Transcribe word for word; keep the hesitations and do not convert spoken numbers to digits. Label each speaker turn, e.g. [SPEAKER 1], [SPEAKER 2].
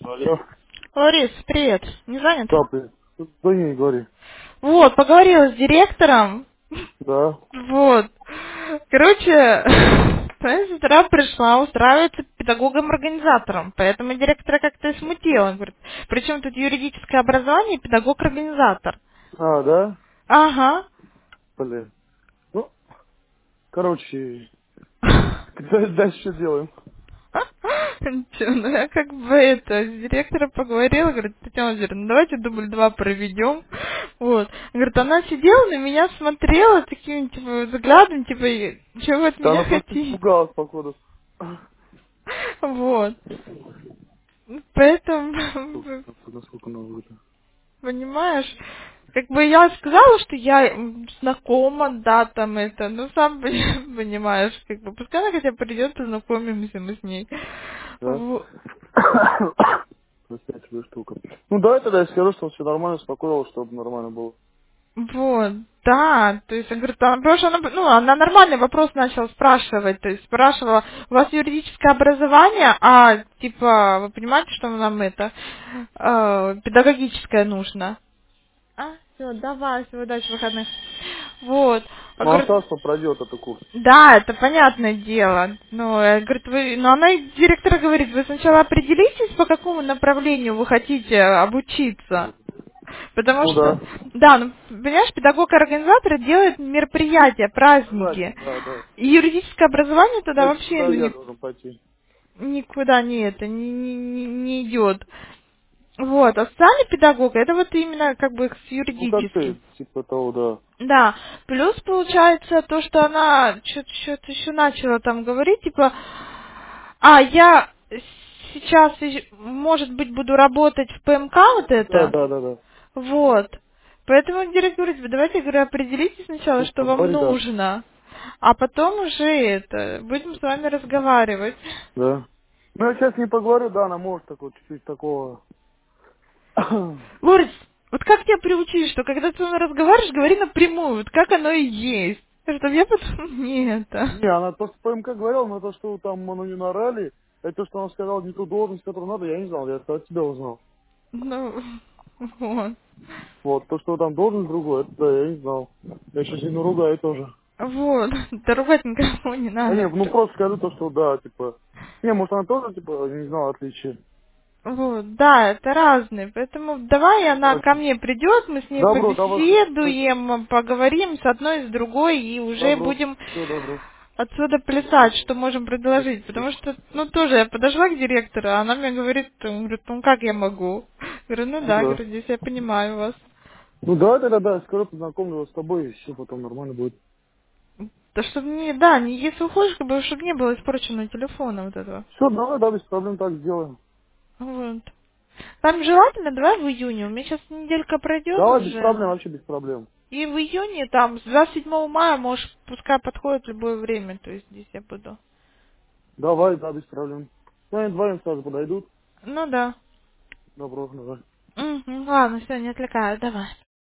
[SPEAKER 1] Алло.
[SPEAKER 2] Ларис, привет. Не занят?
[SPEAKER 1] Да, ты. Да не говори.
[SPEAKER 2] Вот, поговорила с директором.
[SPEAKER 1] Да.
[SPEAKER 2] Вот. Короче, твоя сестра пришла устраиваться педагогом-организатором, поэтому директора как-то и смутила. Он говорит, причем тут юридическое образование и педагог-организатор.
[SPEAKER 1] А, да?
[SPEAKER 2] Ага.
[SPEAKER 1] Блин. Ну, короче, дальше дальше что делаем?
[SPEAKER 2] Ничего, ну я как бы это, с директором поговорила, говорит, Татьяна Владимировна, ну давайте дубль два проведем. Вот. Говорит, она сидела на меня, смотрела таким, типа, взглядом, типа, «И чего вы от
[SPEAKER 1] Да
[SPEAKER 2] меня
[SPEAKER 1] она просто
[SPEAKER 2] хотите?»
[SPEAKER 1] испугалась, походу.
[SPEAKER 2] Вот. Поэтому,
[SPEAKER 1] Сколько, насколько она выжила?
[SPEAKER 2] понимаешь, как бы я сказала, что я м, знакома, да, там это, ну сам понимаешь, как бы, пускай она хотя бы придет, познакомимся мы с ней.
[SPEAKER 1] Да?
[SPEAKER 2] Во-
[SPEAKER 1] Простите, твоя штука. Ну давай тогда я скажу, что все нормально, успокоилась, чтобы нормально было.
[SPEAKER 2] Вот, да, то есть, я говорю, там, потому что она, ну, она нормальный вопрос начала спрашивать, то есть спрашивала, у вас юридическое образование, а, типа, вы понимаете, что нам это, э, педагогическое нужно? А, все, давай, всего удачи, выходных. Вот, а,
[SPEAKER 1] Ну, а
[SPEAKER 2] говорит,
[SPEAKER 1] Саша пройдет этот курс.
[SPEAKER 2] да, это понятное дело. Ну, э, говорит, вы, но она, и директор говорит, вы сначала определитесь, по какому направлению вы хотите обучиться. Потому
[SPEAKER 1] Ну
[SPEAKER 2] что,
[SPEAKER 1] да.
[SPEAKER 2] да, ну, понимаешь, педагог-организатор делает мероприятия,
[SPEAKER 1] Согласен,
[SPEAKER 2] праздники.
[SPEAKER 1] да, да.
[SPEAKER 2] И юридическое образование туда
[SPEAKER 1] Значит,
[SPEAKER 2] вообще
[SPEAKER 1] куда я
[SPEAKER 2] ни-
[SPEAKER 1] должен пойти?
[SPEAKER 2] никуда не это, не, не, не- не идет. Вот, а социальный педагог, это вот именно как бы с
[SPEAKER 1] Ну как
[SPEAKER 2] юридическим.
[SPEAKER 1] ты, типа того, да.
[SPEAKER 2] Да, плюс получается то, что она что-то еще начала там говорить, типа, а, я сейчас, ещё, может быть, буду работать в ПМК вот
[SPEAKER 1] Да,
[SPEAKER 2] это,
[SPEAKER 1] да, да, да.
[SPEAKER 2] вот. Поэтому директор говорит, давайте, говорю, определитесь сначала,
[SPEAKER 1] Ну,
[SPEAKER 2] что вам
[SPEAKER 1] поговори, да.
[SPEAKER 2] нужно, а потом уже это, будем с вами разговаривать.
[SPEAKER 1] Да. Ну, я сейчас не поговорю, да, она может так вот чуть-чуть такого...
[SPEAKER 2] Лорис, вот как тебя приучили, что когда ты со мной разговариваешь, говори напрямую, вот как оно и есть. Чтобы я потом не это.
[SPEAKER 1] Не, она то, что ПМК говорила, но то, что там оно не нарали, это то, что она сказала не ту должность, которую надо, я не знал, я это от тебя узнал.
[SPEAKER 2] Ну, вот.
[SPEAKER 1] Вот, то, что там должность другой, это да, я не знал. Я сейчас сильно ругаю тоже.
[SPEAKER 2] Вот. Да ругать никого не
[SPEAKER 1] А не,
[SPEAKER 2] надо.
[SPEAKER 1] ну просто скажу то, что да, типа... Не, может она тоже, типа, не знала отличия.
[SPEAKER 2] Вот, да, это разные. Поэтому давай она ко
[SPEAKER 1] Короче,
[SPEAKER 2] мне придет, мы с ней
[SPEAKER 1] добро, добро,
[SPEAKER 2] побеседуем, поговорим с одной, с другой, и уже
[SPEAKER 1] добро,
[SPEAKER 2] будем
[SPEAKER 1] все добро.
[SPEAKER 2] отсюда плясать, что можем предложить.
[SPEAKER 1] Спасибо.
[SPEAKER 2] Потому что, ну, тоже я подошла к директору, а она мне говорит, он говорит, ну, как я могу? Говорю, ну
[SPEAKER 1] Ну
[SPEAKER 2] да,
[SPEAKER 1] да.
[SPEAKER 2] говорю, здесь я понимаю вас.
[SPEAKER 1] Ну да, тогда да, скоро познакомлю вас с тобой, и все потом нормально будет.
[SPEAKER 2] Да чтобы не, да, не, если уходишь, как бы, чтобы не было испорченного телефона вот этого.
[SPEAKER 1] Все, давай, да, без проблем так сделаем.
[SPEAKER 2] Вот. Там желательно, давай в июне. У меня сейчас неделька пройдет
[SPEAKER 1] Давай, без
[SPEAKER 2] уже.
[SPEAKER 1] проблем, вообще без проблем.
[SPEAKER 2] И в июне, там, с двадцать седьмого мая, можешь, пускай подходит в любое время. То есть здесь я буду.
[SPEAKER 1] Давай, да, без проблем. Ну, они вдвоем сразу подойдут.
[SPEAKER 2] Ну да.
[SPEAKER 1] Добро, давай.
[SPEAKER 2] Мгм, ладно, все, не отвлекаю, давай.